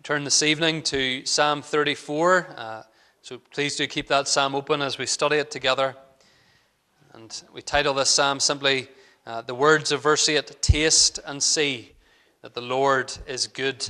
Turn this evening to Psalm 34. So please do keep that psalm open as we study it together. And we title this psalm simply, the words of verse 8, Taste and see that the Lord is good.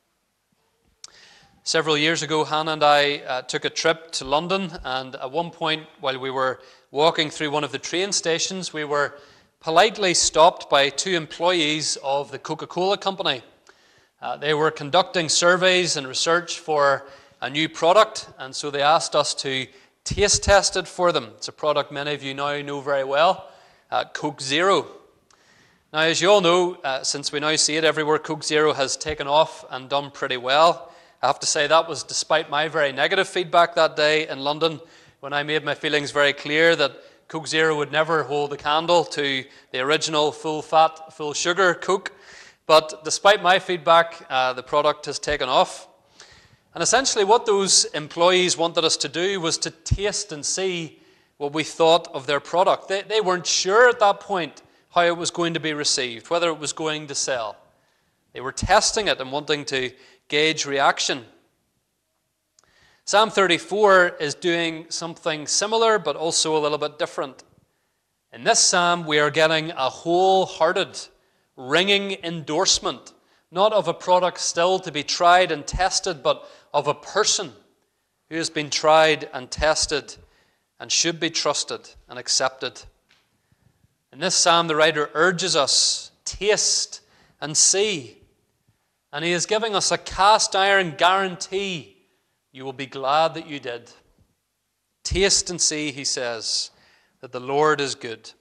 Several years ago, Hannah and I took a trip to London, and at one point while we were walking through one of the train stations, we were politely stopped by two employees of the Coca-Cola company. They were conducting surveys and research for a new product, and so they asked us to taste test it for them. It's a product many of you now know very well, Coke Zero. Now, as you all know, since we now see it everywhere, Coke Zero has taken off and done pretty well. I have to say that was despite my very negative feedback that day in London when I made my feelings very clear that Coke Zero would never hold a candle to the original full-fat, full-sugar Coke. But despite my feedback, the product has taken off. And essentially what those employees wanted us to do was to taste and see what we thought of their product. They weren't sure at that point how it was going to be received, whether it was going to sell. They were testing it and wanting to gauge reaction. Psalm 34 is doing something similar, but also a little bit different. In this psalm, we are getting a wholehearted, ringing endorsement, not of a product still to be tried and tested, but of a person who has been tried and tested and should be trusted and accepted. In this psalm, the writer urges us, taste and see. And he is giving us a cast iron guarantee. You will be glad that you did. Taste and see, he says, that the Lord is good.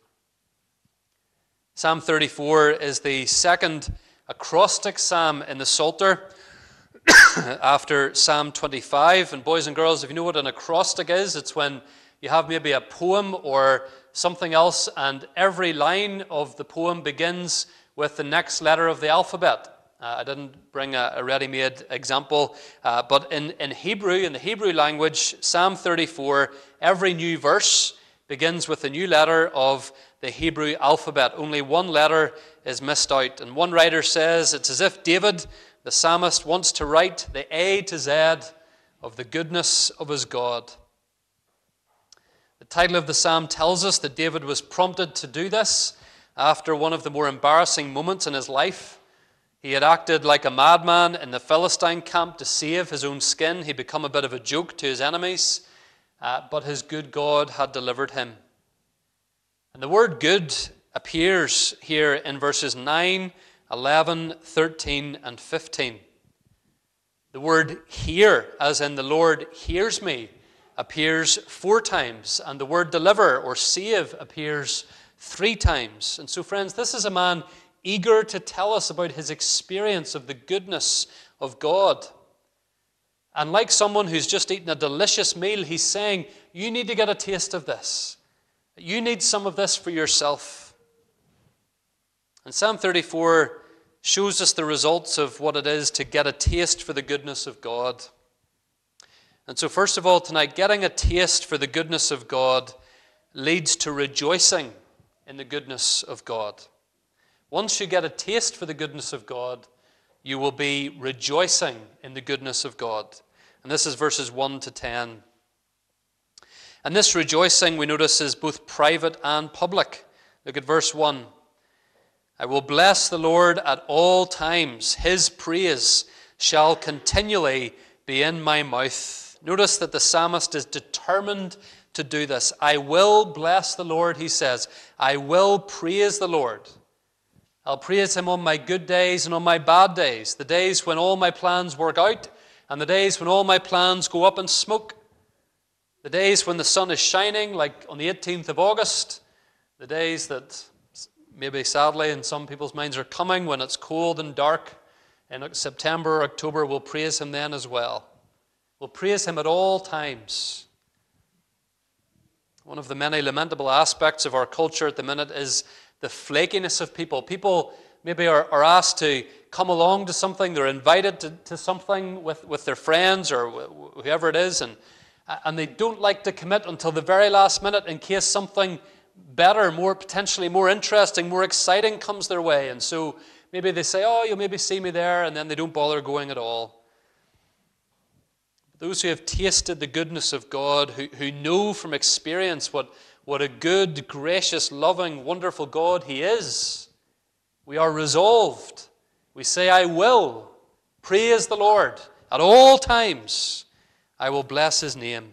Psalm 34 is the second acrostic psalm in the Psalter after Psalm 25. And boys and girls, if you know what an acrostic is, it's when you have maybe a poem or something else and every line of the poem begins with the next letter of the alphabet. I didn't bring a ready-made example, but in Hebrew, in the Hebrew language, Psalm 34, every new verse begins with a new letter of the Hebrew alphabet. Only one letter is missed out. And one writer says it's as if David, the psalmist, wants to write the A to Z of the goodness of his God. The title of the psalm tells us that David was prompted to do this after one of the more embarrassing moments in his life. He had acted like a madman in the Philistine camp to save his own skin. He'd become a bit of a joke to his enemies, but his good God had delivered him. And the word good appears here in verses 9, 11, 13, and 15. The word hear, as in the Lord hears me, appears 4 times, and the word deliver or save appears 3 times. And so, friends, this is a man eager to tell us about his experience of the goodness of God. And like someone who's just eaten a delicious meal, he's saying, you need to get a taste of this. You need some of this for yourself. And Psalm 34 shows us the results of what it is to get a taste for the goodness of God. And so first of all tonight, getting a taste for the goodness of God leads to rejoicing in the goodness of God. Once you get a taste for the goodness of God, you will be rejoicing in the goodness of God. And this is verses 1 to 10. And this rejoicing, we notice, is both private and public. Look at verse 1. I will bless the Lord at all times. His praise shall continually be in my mouth. Notice that the psalmist is determined to do this. I will bless the Lord, he says. I will praise the Lord. I'll praise him on my good days and on my bad days, the days when all my plans work out and the days when all my plans go up in smoke, the days when the sun is shining, like on the 18th of August, the days that maybe sadly in some people's minds are coming when it's cold and dark in September or October. We'll praise him then as well. We'll praise him at all times. One of the many lamentable aspects of our culture at the minute is the flakiness of people. People maybe are asked to come along to something. They're invited to something with their friends or whoever it is, and they don't like to commit until the very last minute in case something better, potentially more interesting, more exciting comes their way. And so maybe they say, oh, you'll maybe see me there, and then they don't bother going at all. those who have tasted the goodness of God, who know from experience what a good, gracious, loving, wonderful God He is, we are resolved. We say, I will praise the Lord at all times. I will bless His name.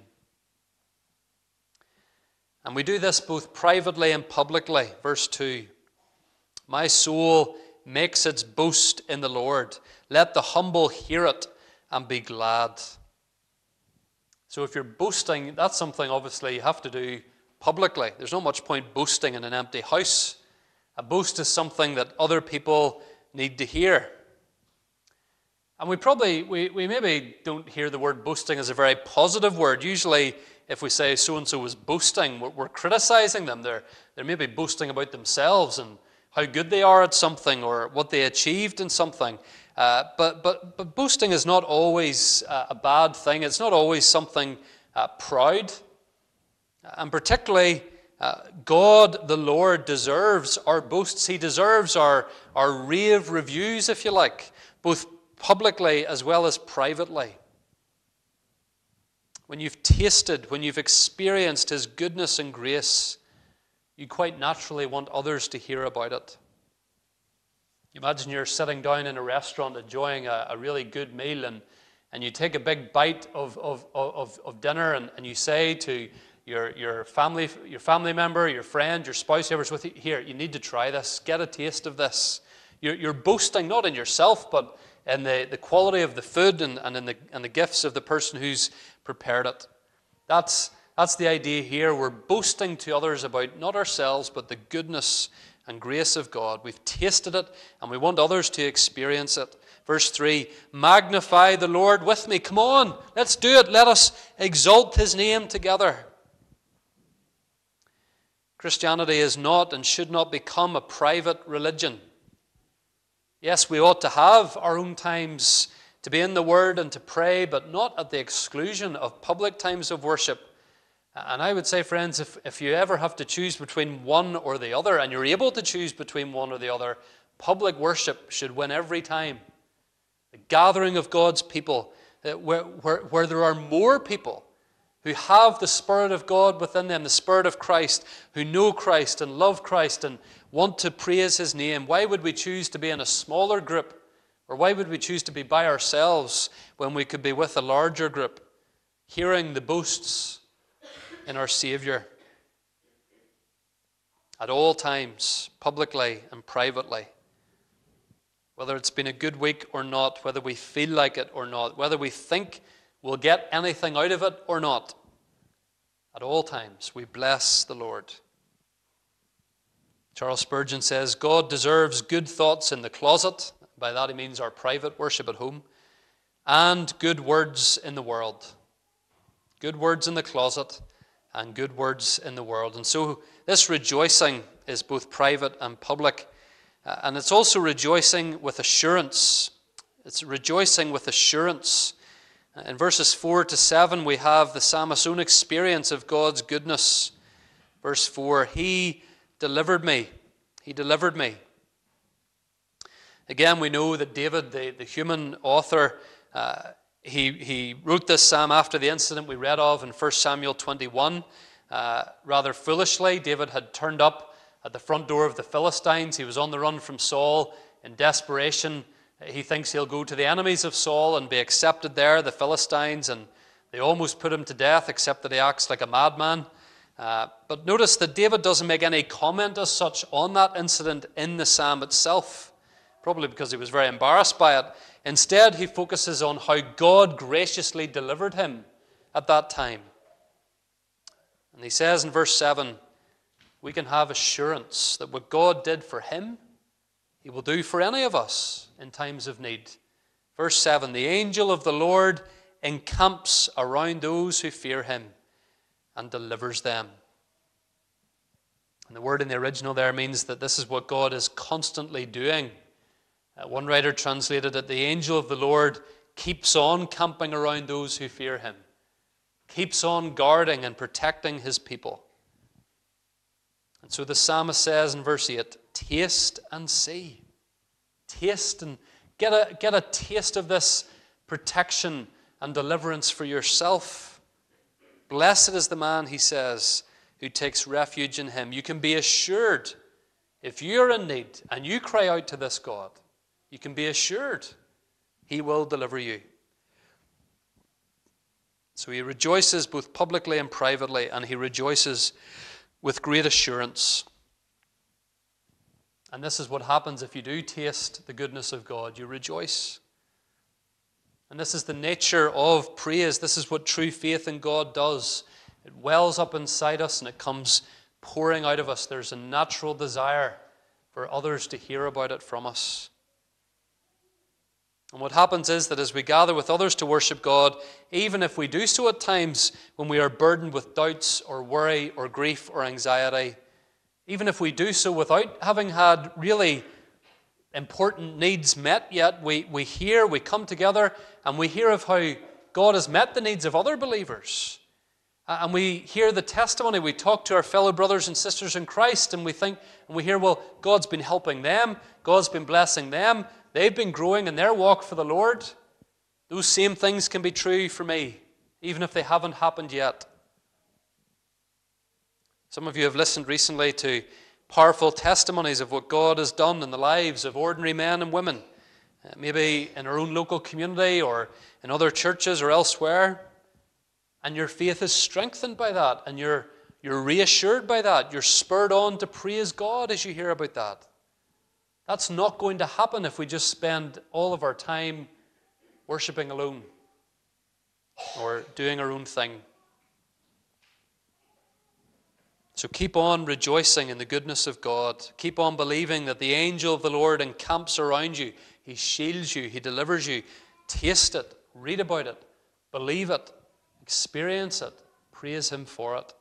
And we do this both privately and publicly. Verse 2. My soul makes its boast in the Lord. Let the humble hear it and be glad. So if you're boasting, that's something obviously you have to do publicly. There's not much point boasting in an empty house. A boast is something that other people need to hear. And we maybe don't hear the word boasting as a very positive word. Usually, if we say so-and-so was boasting, we're criticizing them. They're maybe boasting about themselves and how good they are at something or what they achieved in something. But boasting is not always a bad thing. It's not always something proud. And particularly, God the Lord deserves our boasts. He deserves our rave reviews, if you like, both publicly as well as privately. When you've tasted, when you've experienced His goodness and grace, you quite naturally want others to hear about it. Imagine you're sitting down in a restaurant enjoying a really good meal, and you take a big bite of dinner, and you say to your family member, your friend, your spouse, whoever's with you, here, you need to try this, get a taste of this. You're boasting not in yourself, but in the quality of the food and in the gifts of the person who's prepared it. That's the idea here. We're boasting to others about not ourselves, but the goodness and grace of God. We've tasted it, and we want others to experience it. Verse 3, magnify the Lord with me. Come on, let's do it. Let us exalt His name together. Christianity is not and should not become a private religion. Yes, we ought to have our own times to be in the Word and to pray, but not at the exclusion of public times of worship. And I would say, friends, if you ever have to choose between one or the other, and you're able to choose between one or the other, public worship should win every time. The gathering of God's people, where there are more people who have the Spirit of God within them, the Spirit of Christ, who know Christ and love Christ and want to praise His name. Why would we choose to be in a smaller group? Or why would we choose to be by ourselves when we could be with a larger group, hearing the boasts in our Savior? At all times, publicly and privately. Whether it's been a good week or not, whether we feel like it or not, whether we think we'll get anything out of it or not. At all times, we bless the Lord. Charles Spurgeon says, God deserves good thoughts in the closet. By that he means our private worship at home. And good words in the world. Good words in the closet and good words in the world. And so this rejoicing is both private and public. And it's also rejoicing with assurance. It's rejoicing with assurance. In verses 4 to 7, we have the psalmist's own experience of God's goodness. Verse 4, He delivered me. He delivered me. Again, we know that David, the human author, he wrote this psalm after the incident we read of in 1 Samuel 21. Rather foolishly, David had turned up at the front door of the Philistines. He was on the run from Saul in desperation. He thinks he'll go to the enemies of Saul and be accepted there, the Philistines, and they almost put him to death, except that he acts like a madman. But notice that David doesn't make any comment as such on that incident in the psalm itself, probably because he was very embarrassed by it. Instead, he focuses on how God graciously delivered him at that time. And he says in verse 7, we can have assurance that what God did for him, He will do for any of us in times of need. Verse 7, the angel of the Lord encamps around those who fear Him and delivers them. And the word in the original there means that this is what God is constantly doing. One writer translated it, the angel of the Lord keeps on camping around those who fear Him, keeps on guarding and protecting His people. And so the psalmist says in verse 8, taste and see. Taste and get a taste of this protection and deliverance for yourself. Blessed is the man, he says, who takes refuge in him. You can be assured, if you're in need and you cry out to this God, you can be assured he will deliver you. So he rejoices both publicly and privately, and he rejoices with great assurance. And this is what happens if you do taste the goodness of God. You rejoice. And this is the nature of praise. This is what true faith in God does. It wells up inside us and it comes pouring out of us. There's a natural desire for others to hear about it from us. And what happens is that as we gather with others to worship God, even if we do so at times when we are burdened with doubts or worry or grief or anxiety, even if we do so without having had really important needs met yet, we come together and we hear of how God has met the needs of other believers. And we hear the testimony, we talk to our fellow brothers and sisters in Christ, and we hear, well, God's been helping them, God's been blessing them, they've been growing in their walk for the Lord. Those same things can be true for me, even if they haven't happened yet. Some of you have listened recently to powerful testimonies of what God has done in the lives of ordinary men and women, maybe in our own local community or in other churches or elsewhere. And your faith is strengthened by that, and you're reassured by that. You're spurred on to praise God as you hear about that. That's not going to happen if we just spend all of our time worshiping alone or doing our own thing. So keep on rejoicing in the goodness of God. Keep on believing that the angel of the Lord encamps around you. He shields you. He delivers you. Taste it. Read about it. Believe it. Experience it. Praise him for it.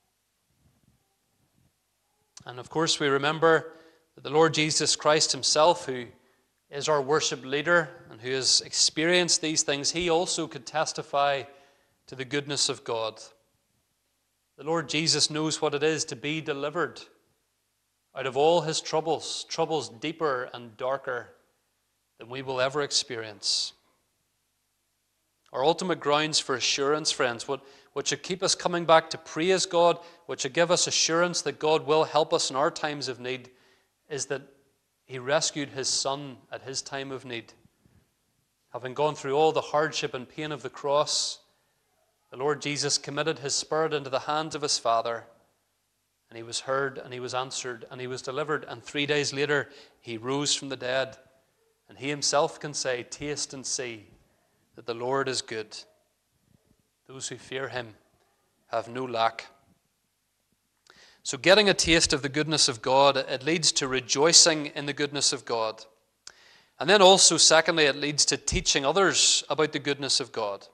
And of course we remember that the Lord Jesus Christ himself, who is our worship leader and who has experienced these things, he also could testify to the goodness of God. The Lord Jesus knows what it is to be delivered out of all his troubles deeper and darker than we will ever experience. Our ultimate grounds for assurance, friends, what should keep us coming back to praise God, what should give us assurance that God will help us in our times of need, is that he rescued his Son at his time of need. Having gone through all the hardship and pain of the cross, the Lord Jesus committed his spirit into the hands of his Father, and he was heard, and he was answered, and he was delivered, and 3 days later he rose from the dead. And he himself can say, "Taste and see that the Lord is good. Those who fear him have no lack." So getting a taste of the goodness of God, it leads to rejoicing in the goodness of God. And then also, secondly, it leads to teaching others about the goodness of God.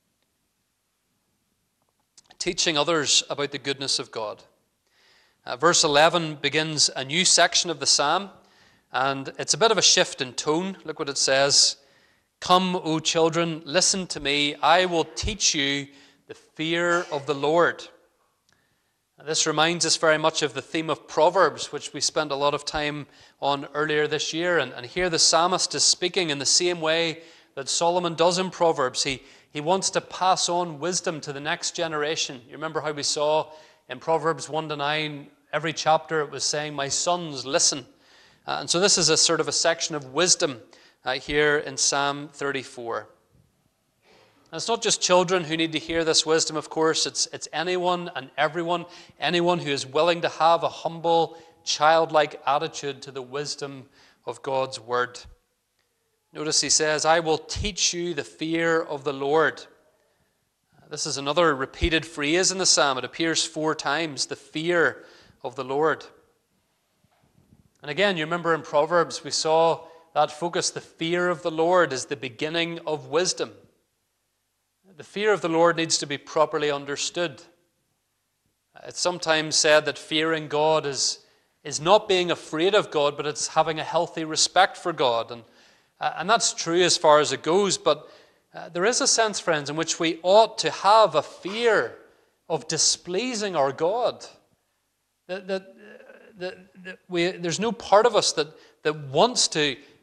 Teaching others about the goodness of God. Verse 11 begins a new section of the psalm, and it's a bit of a shift in tone. Look what it says. "Come, O children, listen to me. I will teach you the fear of the Lord." This reminds us very much of the theme of Proverbs, which we spent a lot of time on earlier this year. And here the psalmist is speaking in the same way that Solomon does in Proverbs. He wants to pass on wisdom to the next generation. You remember how we saw in Proverbs 1-9, every chapter it was saying, "My sons, listen." And so this is a sort of a section of wisdom here in Psalm 34. And it's not just children who need to hear this wisdom, of course. It's anyone and everyone, anyone who is willing to have a humble, childlike attitude to the wisdom of God's word. Notice he says, "I will teach you the fear of the Lord." This is another repeated phrase in the psalm. It appears 4 times, the fear of the Lord. And again, you remember in Proverbs, we saw that focus. The fear of the Lord is the beginning of wisdom. The fear of the Lord needs to be properly understood. It's sometimes said that fearing God is not being afraid of God, but it's having a healthy respect for God. And that's true as far as it goes, but there is a sense, friends, in which we ought to have a fear of displeasing our God. There's no part of us that wants to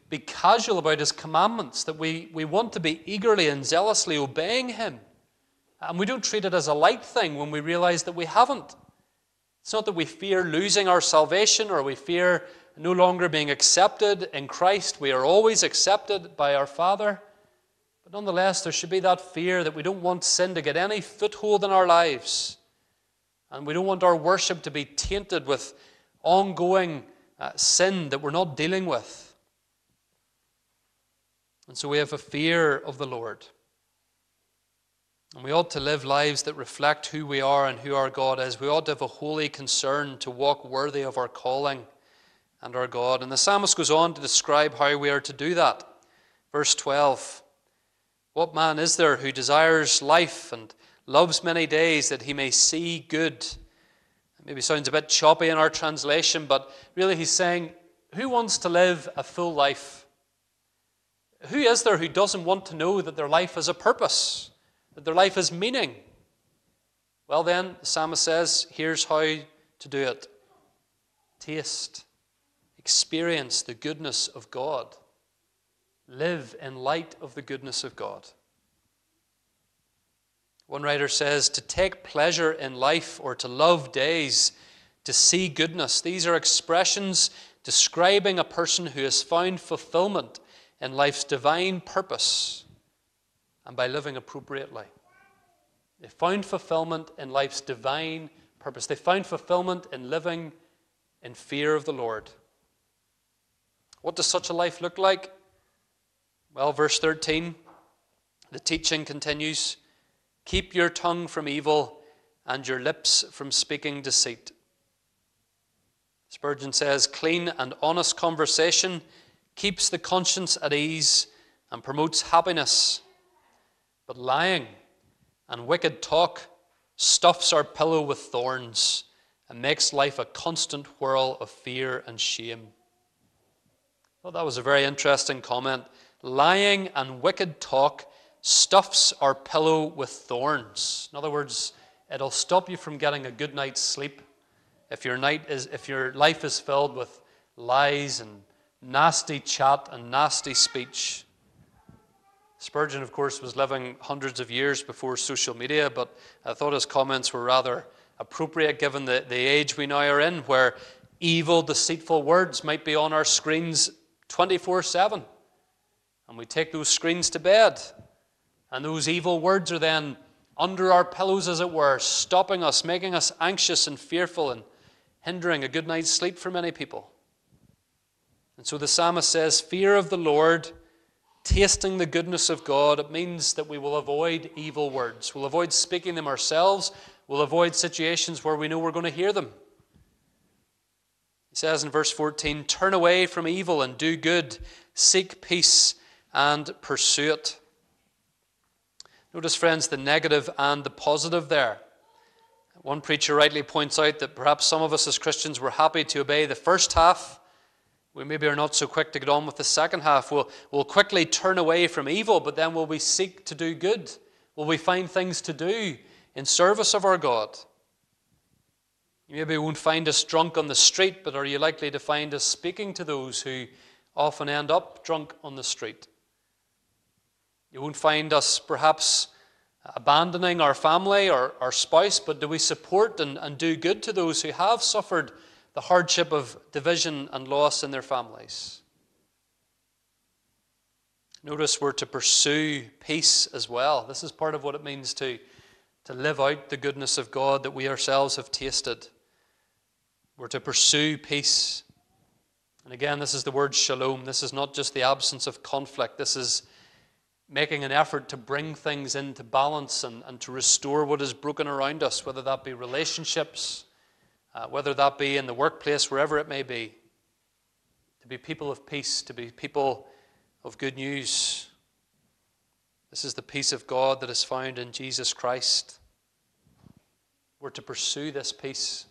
be casual about his commandments, that we want to be eagerly and zealously obeying him. And we don't treat it as a light thing when we realize that we haven't. It's not that we fear losing our salvation or we fear no longer being accepted in Christ. We are always accepted by our Father. But nonetheless, there should be that fear that we don't want sin to get any foothold in our lives. And we don't want our worship to be tainted with ongoing sin that we're not dealing with. And so we have a fear of the Lord. And we ought to live lives that reflect who we are and who our God is. We ought to have a holy concern to walk worthy of our calling and our God. And the psalmist goes on to describe how we are to do that. Verse 12, what man is there who desires life and loves many days that he may see good? It maybe sounds a bit choppy in our translation, but really he's saying, who wants to live a full life? Who is there who doesn't want to know that their life has a purpose, that their life has meaning? Well then, the psalmist says, here's how to do it. Taste, experience the goodness of God. Live in light of the goodness of God. One writer says, to take pleasure in life or to love days, to see goodness. These are expressions describing a person who has found fulfillment in life's divine purpose and by living appropriately. They found fulfillment in life's divine purpose. They found fulfillment in living in fear of the Lord. What does such a life look like? Well, verse 13, the teaching continues, keep your tongue from evil and your lips from speaking deceit. Spurgeon says, clean and honest conversation keeps the conscience at ease and promotes happiness. But lying and wicked talk stuffs our pillow with thorns and makes life a constant whirl of fear and shame. I thought that was a very interesting comment. Lying and wicked talk stuffs our pillow with thorns. In other words, it'll stop you from getting a good night's sleep if your life is filled with lies and nasty chat and nasty speech. Spurgeon, of course, was living hundreds of years before social media, but I thought his comments were rather appropriate given the age we now are in, where evil, deceitful words might be on our screens 24/7. And we take those screens to bed, and those evil words are then under our pillows, as it were, stopping us, making us anxious and fearful, and hindering a good night's sleep for many people. And so the psalmist says, fear of the Lord, tasting the goodness of God, it means that we will avoid evil words. We'll avoid speaking them ourselves. We'll avoid situations where we know we're going to hear them. He says in verse 14, turn away from evil and do good, seek peace and pursue it. Notice, friends, the negative and the positive there. One preacher rightly points out that perhaps some of us as Christians were happy to obey the first half. We maybe are not so quick to get on with the second half. We'll quickly turn away from evil, but then will we seek to do good? Will we find things to do in service of our God? You maybe won't find us drunk on the street, but are you likely to find us speaking to those who often end up drunk on the street? You won't find us perhaps abandoning our family or our spouse, but do we support and do good to those who have suffered the hardship of division and loss in their families? Notice we're to pursue peace as well. This is part of what it means to live out the goodness of God that we ourselves have tasted. We're to pursue peace. And again, this is the word shalom. This is not just the absence of conflict. This is making an effort to bring things into balance and to restore what is broken around us, whether that be relationships, whether that be in the workplace, wherever it may be. To be people of peace, to be people of good news. This is the peace of God that is found in Jesus Christ. We're to pursue this peace.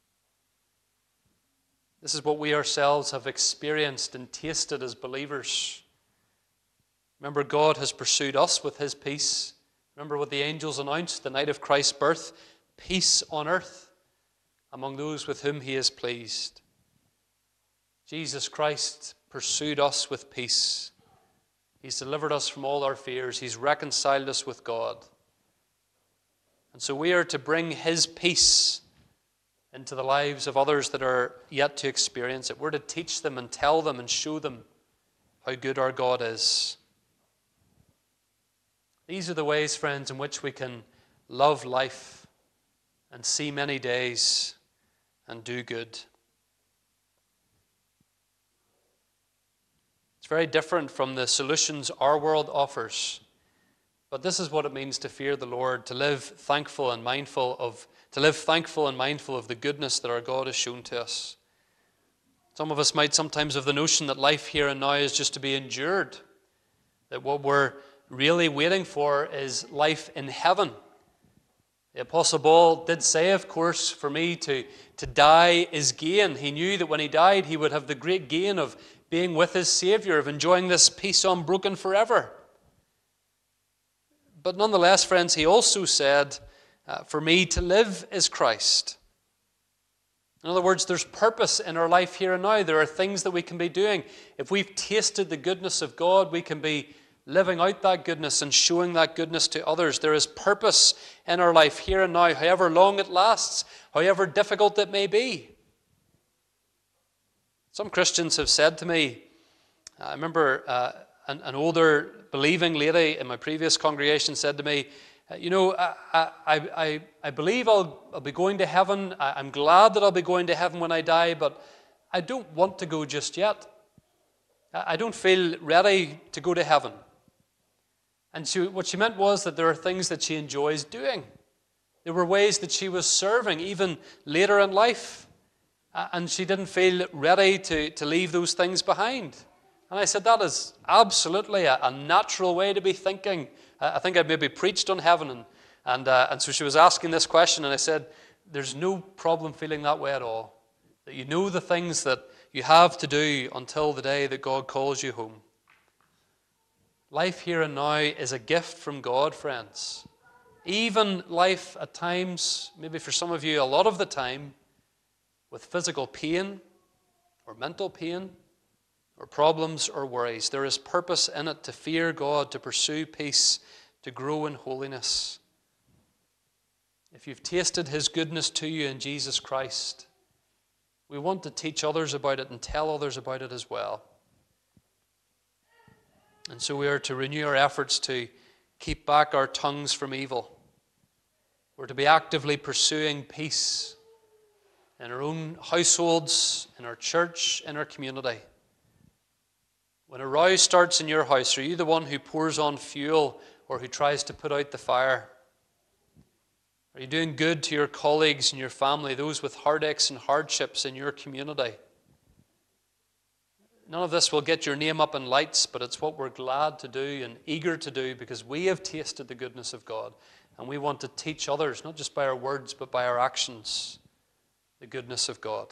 This is what we ourselves have experienced and tasted as believers. Remember, God has pursued us with his peace. Remember what the angels announced the night of Christ's birth: peace on earth among those with whom he is pleased. Jesus Christ pursued us with peace. He's delivered us from all our fears. He's reconciled us with God. And so we are to bring his peace into the lives of others that are yet to experience it. We're to teach them and tell them and show them how good our God is. These are the ways, friends, in which we can love life and see many days and do good. It's very different from the solutions our world offers. But this is what it means to fear the Lord, to live thankful and mindful of the goodness that our God has shown to us. Some of us might sometimes have the notion that life here and now is just to be endured, that what we're really waiting for is life in heaven. The Apostle Paul did say, of course, for me to die is gain. He knew that when he died, he would have the great gain of being with his Savior, of enjoying this peace unbroken forever. But nonetheless, friends, he also said, for me to live is Christ. In other words, there's purpose in our life here and now. There are things that we can be doing. If we've tasted the goodness of God, we can be living out that goodness and showing that goodness to others. There is purpose in our life here and now, however long it lasts, however difficult it may be. Some Christians have said to me, I remember an older believing lady in my previous congregation said to me, I believe I'll be going to heaven. I'm glad that I'll be going to heaven when I die, but I don't want to go just yet. I don't feel ready to go to heaven. And what she meant was that there are things that she enjoys doing. There were ways that she was serving even later in life. And she didn't feel ready to leave those things behind. And I said, that is absolutely a natural way to be thinking. I think I'd maybe preached on heaven. And so she was asking this question, and I said, there's no problem feeling that way at all. That you know the things that you have to do until the day that God calls you home. Life here and now is a gift from God, friends. Even life at times, maybe for some of you a lot of the time, with physical pain or mental pain or problems or worries, there is purpose in it to fear God, to pursue peace, to grow in holiness. If you've tasted his goodness to you in Jesus Christ, we want to teach others about it and tell others about it as well. And so we are to renew our efforts to keep back our tongues from evil. We're to be actively pursuing peace in our own households, in our church, in our community. When a row starts in your house, are you the one who pours on fuel or who tries to put out the fire? Are you doing good to your colleagues and your family, those with heartaches and hardships in your community? None of this will get your name up in lights, but it's what we're glad to do and eager to do because we have tasted the goodness of God. And we want to teach others, not just by our words, but by our actions, the goodness of God.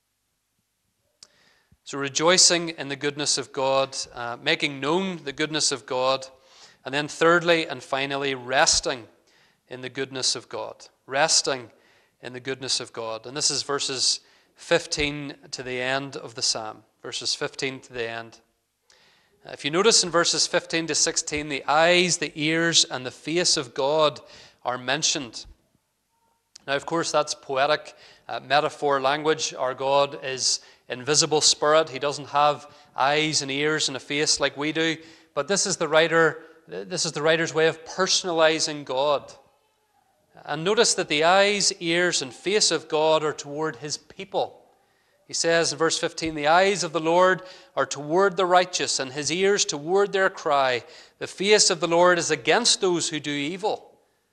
So rejoicing in the goodness of God, making known the goodness of God, and then thirdly and finally, resting in the goodness of God. Resting in the goodness of God. And this is verses 15 to the end of the psalm. Verses 15 to the end. If you notice in verses 15 to 16, the eyes, the ears, and the face of God are mentioned. Now, of course, that's poetic metaphor language. Our God is invisible spirit. He doesn't have eyes and ears and a face like we do. But this is the writer's way of personalizing God. And notice that the eyes, ears, and face of God are toward his people. He says in verse 15, the eyes of the Lord are toward the righteous, and his ears toward their cry. The face of the Lord is against those who do evil.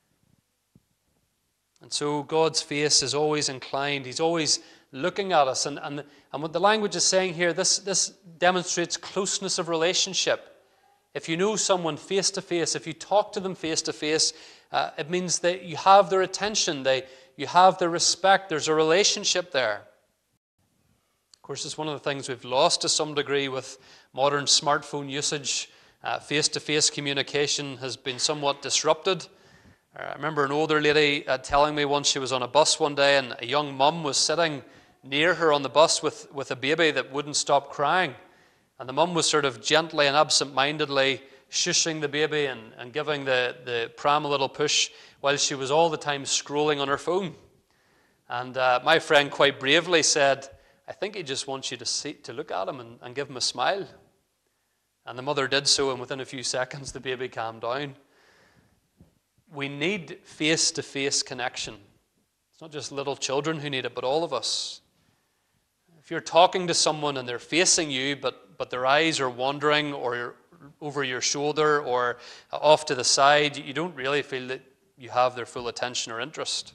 And so God's face is always inclined. He's always looking at us. And what the language is saying here, this demonstrates closeness of relationship. If you know someone face to face, if you talk to them face to face, it means that you have their attention, you have their respect, there's a relationship there. Of course, it's one of the things we've lost to some degree with modern smartphone usage. Face-to-face communication has been somewhat disrupted. I remember an older lady telling me once she was on a bus one day and a young mum was sitting near her on the bus with a baby that wouldn't stop crying. And the mum was sort of gently and absent-mindedly shushing the baby and giving the pram a little push while she was all the time scrolling on her phone. And my friend quite bravely said, "I think he just wants you to look at him and give him a smile." And the mother did so, and within a few seconds the baby calmed down. We need face-to-face connection. It's not just little children who need it, but all of us. If you're talking to someone and they're facing you, but their eyes are wandering or over your shoulder or off to the side, you don't really feel that you have their full attention or interest.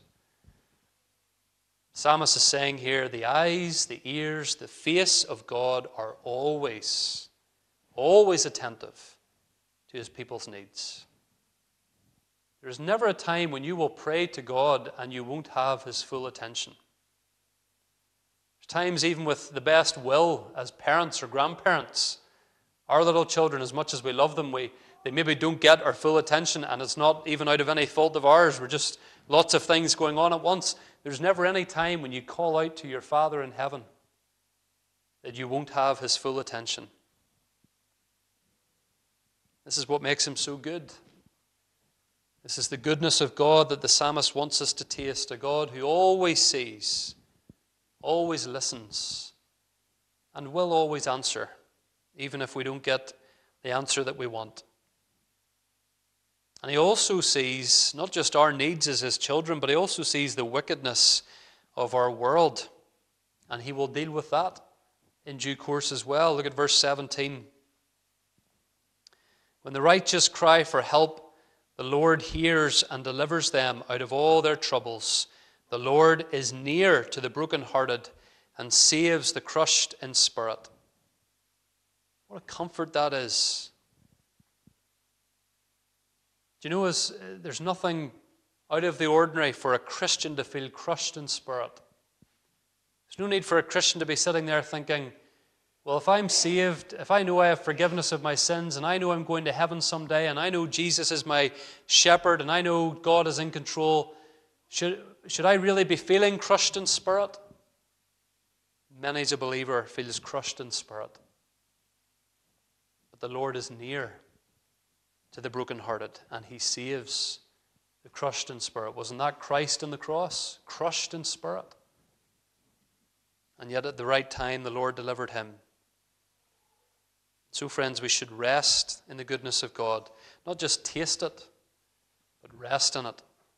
The psalmist is saying here, the eyes, the ears, the face of God are always attentive to his people's needs. There's never a time when you will pray to God and you won't have his full attention. There's times even with the best will as parents or grandparents, our little children, as much as we love them, they maybe don't get our full attention, and it's not even out of any fault of ours. We're just lots of things going on at once. There's never any time when you call out to your Father in heaven that you won't have his full attention. This is what makes him so good. This is the goodness of God that the psalmist wants us to taste, a God who always sees, always listens, and will always answer, even if we don't get the answer that we want. And he also sees not just our needs as his children, but he also sees the wickedness of our world. And he will deal with that in due course as well. Look at verse 17. When the righteous cry for help, the Lord hears and delivers them out of all their troubles. The Lord is near to the brokenhearted and saves the crushed in spirit. What a comfort that is. Do you know, there's nothing out of the ordinary for a Christian to feel crushed in spirit. There's no need for a Christian to be sitting there thinking, well, if I'm saved, if I know I have forgiveness of my sins, and I know I'm going to heaven someday, and I know Jesus is my shepherd, and I know God is in control, should I really be feeling crushed in spirit? Many as a believer feels crushed in spirit. But the Lord is near to the brokenhearted, and he saves the crushed in spirit. Wasn't that Christ on the cross? Crushed in spirit. And yet at the right time, the Lord delivered him. So, friends, we should rest in the goodness of God. Not just taste it, but rest in it.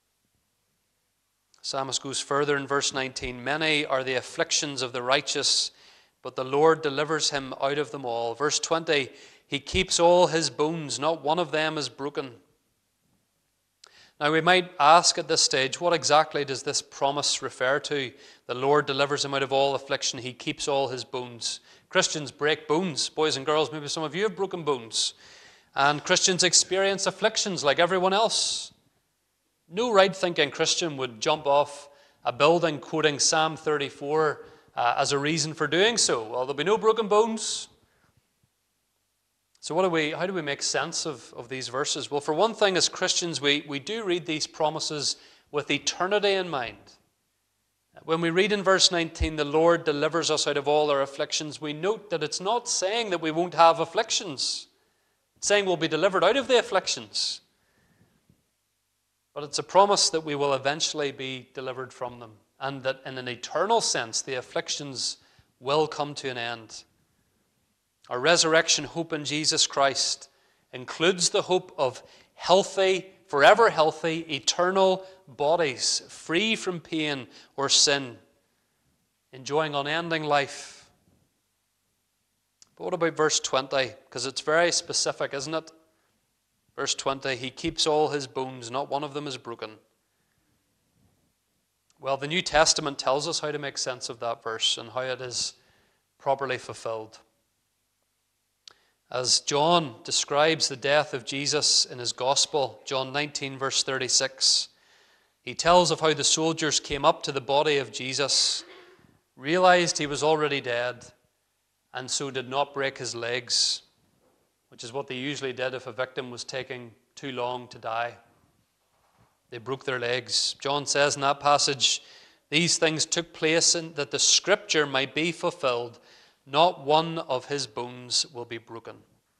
The psalmist goes further in verse 19. Many are the afflictions of the righteous, but the Lord delivers him out of them all. Verse 20, he keeps all his bones, not one of them is broken. Now we might ask at this stage, what exactly does this promise refer to? The Lord delivers him out of all affliction, he keeps all his bones. Christians break bones, boys and girls. Maybe some of you have broken bones. And Christians experience afflictions like everyone else. No right-thinking Christian would jump off a building quoting Psalm 34 as a reason for doing so. Well, there'll be no broken bones. So how do we make sense of these verses? Well, for one thing, as Christians, we do read these promises with eternity in mind. When we read in verse 19, the Lord delivers us out of all our afflictions, we note that it's not saying that we won't have afflictions. It's saying we'll be delivered out of the afflictions. But it's a promise that we will eventually be delivered from them, and that in an eternal sense, the afflictions will come to an end. Our resurrection hope in Jesus Christ includes the hope of healthy, forever healthy, eternal bodies, free from pain or sin, enjoying unending life. But what about verse 20? Because it's very specific, isn't it? Verse 20, he keeps all his bones, not one of them is broken. Well, the New Testament tells us how to make sense of that verse and how it is properly fulfilled. As John describes the death of Jesus in his gospel, John 19, verse 36, he tells of how the soldiers came up to the body of Jesus, realized he was already dead, and so did not break his legs, which is what they usually did if a victim was taking too long to die. They broke their legs. John says in that passage, these things took place that the scripture might be fulfilled. not one of his bones will be broken.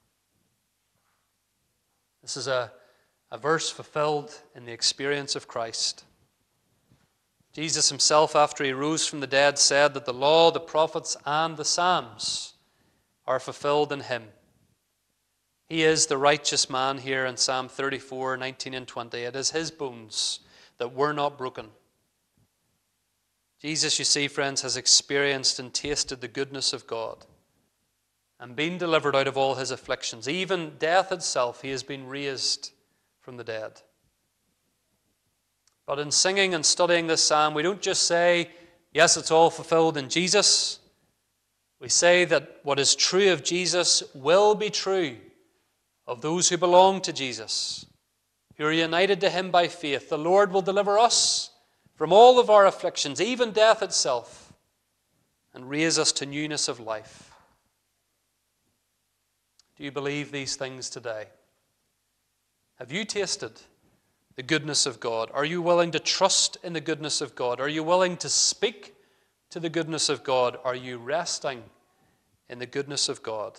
This is a verse fulfilled in the experience of Christ. Jesus himself, after he rose from the dead, said that the law, the prophets, and the Psalms are fulfilled in him. He is the righteous man here in Psalm 34, 19 and 20. It is his bones that were not broken. Jesus, you see, friends, has experienced and tasted the goodness of God and been delivered out of all his afflictions. Even death itself, he has been raised from the dead. But in singing and studying this psalm, we don't just say, yes, it's all fulfilled in Jesus. We say that what is true of Jesus will be true of those who belong to Jesus, who are united to him by faith. The Lord will deliver us from all of our afflictions, even death itself, and raise us to newness of life. Do you believe these things today? Have you tasted the goodness of God? Are you willing to trust in the goodness of God? Are you willing to speak to the goodness of God? Are you resting in the goodness of God?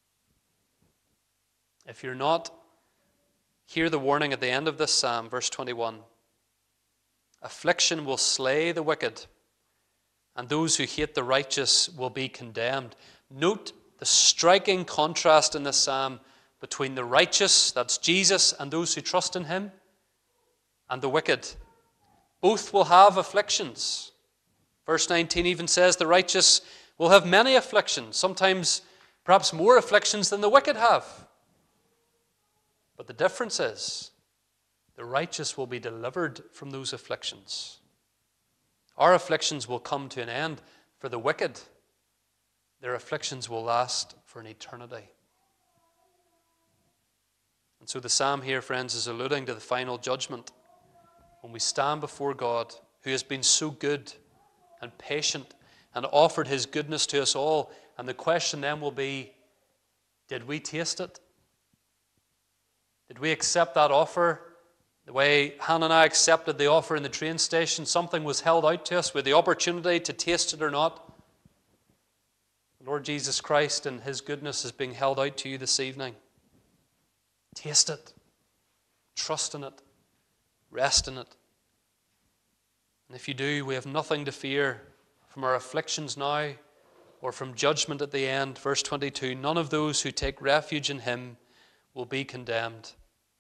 If you're not, hear the warning at the end of this psalm, verse 21. Affliction will slay the wicked, and those who hate the righteous will be condemned. Note the striking contrast in this psalm between the righteous, that's Jesus, and those who trust in him, and the wicked. Both will have afflictions. Verse 19 even says the righteous will have many afflictions, sometimes perhaps more afflictions than the wicked have. But the difference is, the righteous will be delivered from those afflictions. Our afflictions will come to an end. For the wicked, their afflictions will last for an eternity. And so the psalm here, friends, is alluding to the final judgment when we stand before God, who has been so good and patient and offered his goodness to us all. And the question then will be, did we taste it? Did we accept that offer the way Hannah and I accepted the offer in the train station? Something was held out to us with the opportunity to taste it or not. Lord Jesus Christ and his goodness is being held out to you this evening. Taste it. Trust in it. Rest in it. And if you do, we have nothing to fear from our afflictions now or from judgment at the end. Verse 22, none of those who take refuge in him will be condemned.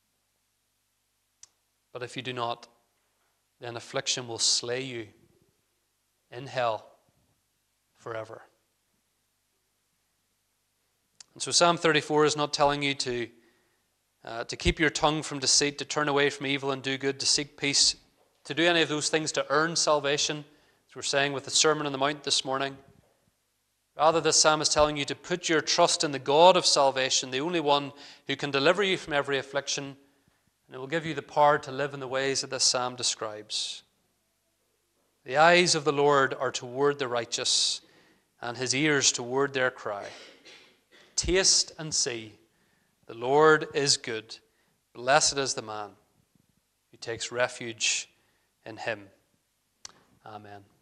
But if you do not, then affliction will slay you in hell forever. And so Psalm 34 is not telling you to keep your tongue from deceit, to turn away from evil and do good, to seek peace, to do any of those things to earn salvation, as we're saying with the Sermon on the Mount this morning. Rather, this psalm is telling you to put your trust in the God of salvation, the only one who can deliver you from every affliction, and it will give you the power to live in the ways that this psalm describes. The eyes of the Lord are toward the righteous, and his ears toward their cry. Taste and see, the Lord is good. Blessed is the man who takes refuge in him. Amen.